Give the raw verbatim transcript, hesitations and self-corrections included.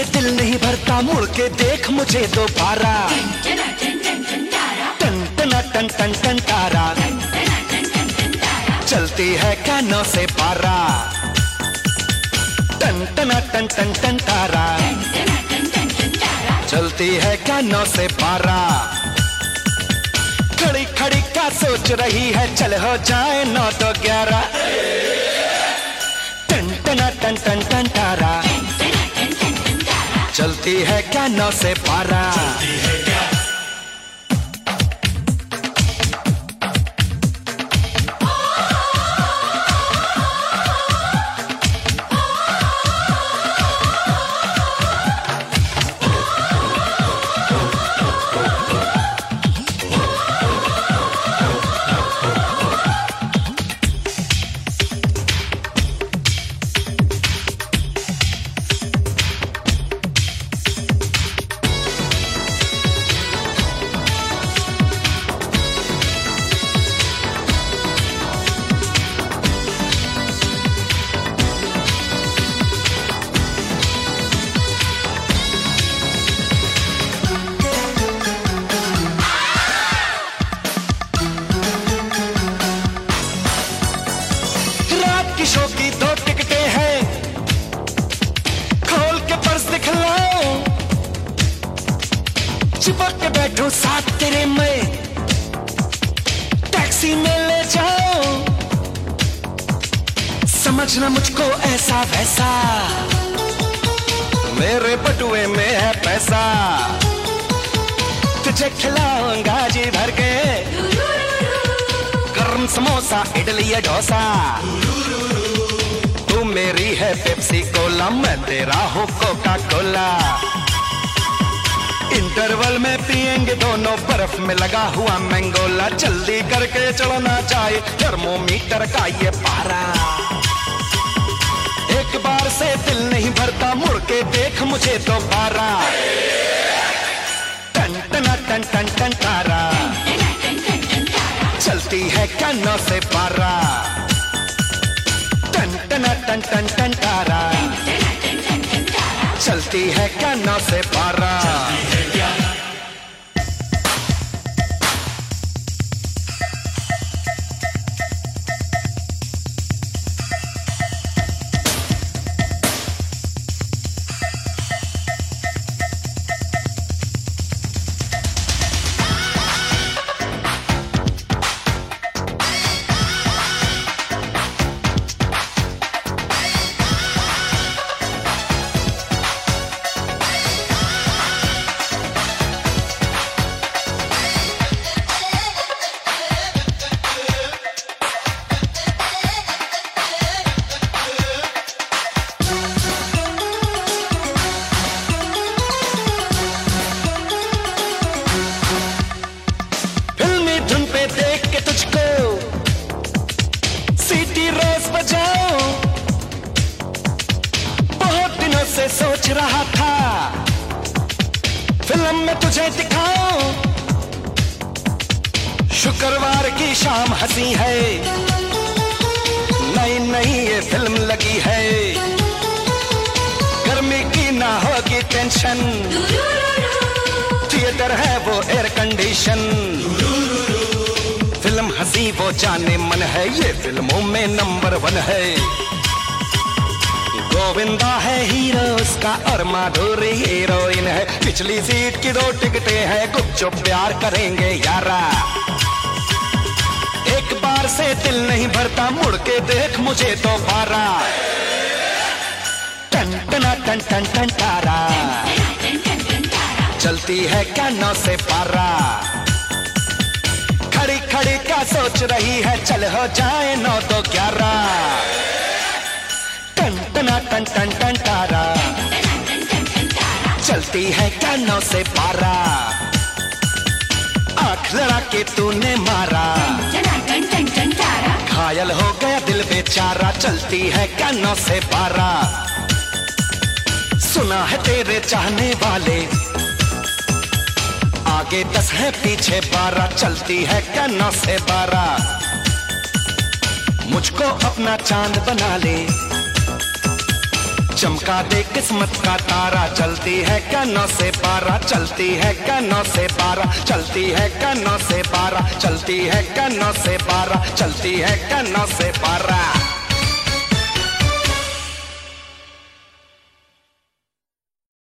दिल नहीं भरता, मुड़ के देख मुझे दोबारा। टन टना टन टन टन तारा, चलती है कानों से पारा। टन टना टन टन टन तारा, चलती है कानों से पारा। खड़ी खड़ी क्या सोच रही है, चल हो जाए नौ तो ग्यारह। टन टना टन टन टन तारा, चलती है कानों से पारा। शो की दो टिकटें हैं, खोल के पर्स दिखलाओ। चिपक के बैठो साथ तेरे मैं, टैक्सी में ले जाओ। समझना मुझको ऐसा वैसा, मेरे बटुए में है पैसा। तुझे खिलाऊंगा जी भर के, गरम समोसा इडली या डोसा। तू मेरी है पेप्सी कोला, मैं तेरा हूँ कोका कोला। इंटरवल में पिएंगे दोनों, बर्फ में लगा हुआ मैंगोला। जल्दी करके चलना चाहिए थर्मोमीटर का ये पारा। एक बार से दिल नहीं भरता, मुड़ के देख मुझे दोबारा। टन टना टन टन टन तारा, चलती है कानों से पारा। टन टना टन टन टन तारा, चलती है कानों से पारा। से सोच रहा था फिल्म में तुझे दिखाऊं। शुक्रवार की शाम हंसी है, नई नई ये फिल्म लगी है। गर्मी की ना होगी टेंशन, थिएटर है वो एयर कंडीशन। फिल्म हंसी वो जाने मन है, ये फिल्मों में नंबर वन है। गोविंदा है हीरो उसका और माधुरी हीरोइन है। पिछली सीट की दो टिकटें हैं, गुपचुप प्यार करेंगे यारा। एक बार से दिल नहीं भरता, मुड़ के देख मुझे तो पारा। टन टना टन टन टन तारा, चलती है कानों से पारा। खड़ी खड़ी क्या सोच रही है, चल हो जाए नौ तो ग्यारह। टन टना टन टन टन तारा, चलती है कानों से पारा। आंख लड़ा के तूने मारा, घायल हो गया दिल बेचारा। चलती है कानों से पारा। सुना है तेरे चाहने वाले, आगे दस है पीछे बारह। चलती है कानों से पारा। मुझको अपना चांद बना ले, चमका दे किस्मत का तारा, चलती है क्या नौ से बारह, चलती है क्या नौ से बारह, चलती है क्या नौ से बारह, चलती है क्या नौ से बारह, चलती है क्या नौ से बारह।